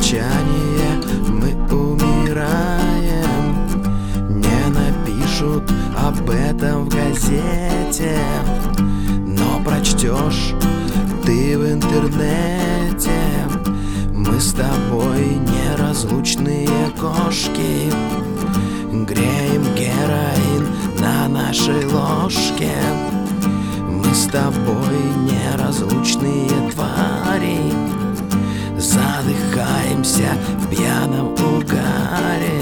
молчание мы умираем. Не напишут об этом в газете, но прочтешь ты в интернете. Мы с тобой неразлучные кошки, греем героин на нашей ложке. Мы с тобой неразлучные твари, задыхаемся в пьяном угаре.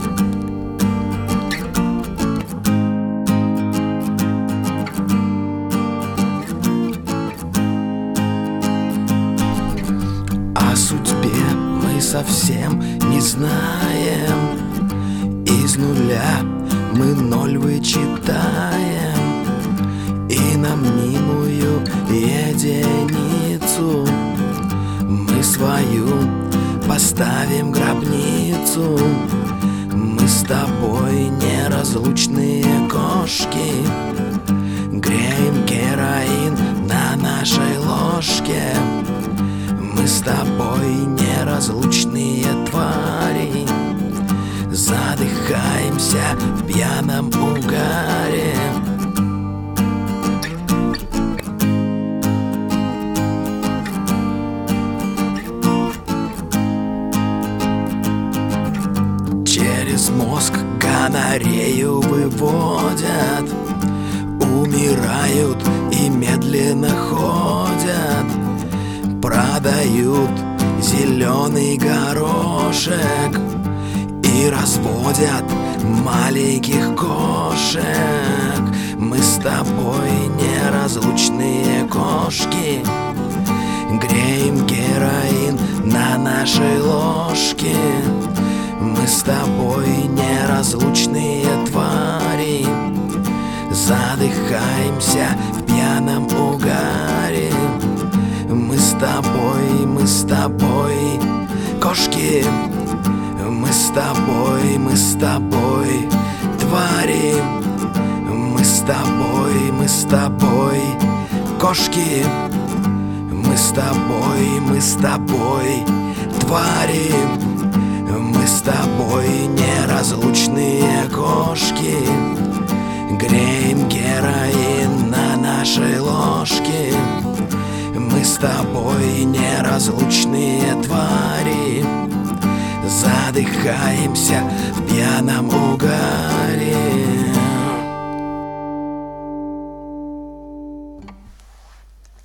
О судьбе мы совсем не знаем, из нуля мы ноль вычитаем, и на мнимую единицу мы свою поставим гробницу. Мы с тобой неразлучные кошки, греем героин на нашей ложке. Мы с тобой неразлучные твари, задыхаемся в пьяном угаре. Через мозг гонорею выводят, умирают и медленно ходят. Продают зеленый горошек и разводят маленьких кошек. Мы с тобой неразлучные кошки, греем героин на нашей ложке. Мы с тобой неразлучные твари, задыхаемся в пьяном угаре. Мы с тобой, кошки. Мы с тобой, твари. Мы с тобой, кошки. Мы с тобой, твари. Мы с тобой неразлучные кошки, греем героин на нашей ложке. Мы с тобой неразлучные твари, задыхаемся в пьяном